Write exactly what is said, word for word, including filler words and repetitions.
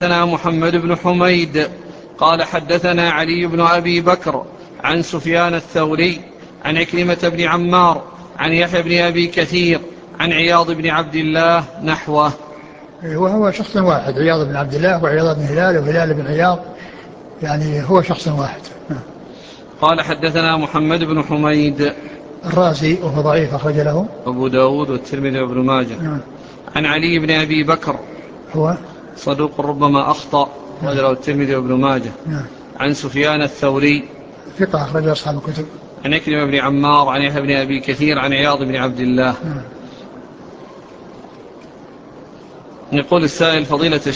حدثنا محمد بن حميد قال حدثنا علي بن أبي بكر عن سفيان الثوري عن عكرمة بن عمار عن يحيى بن أبي كثير عن عياض بن عبد الله نحوه. وهو شخص واحد، عياض بن عبد الله وعياض بن هلال وهلال بن عياض، يعني هو شخص واحد. قال حدثنا محمد بن حميد الرازي وهو ضعيف أخرج له أبو داود والترمذي وابن ماجه. نعم. عن علي بن أبي بكر هو صدوق ربما أخطأ أخرج له الترمذي وابن ماجه. نعم. عن سفيان الثوري ثقة أخرج أصحاب الكتب. عن عكرمة بن عمار عن يحيى بن أبي كثير عن عياض بن عبد الله. نعم. يقول السائل: فضيلة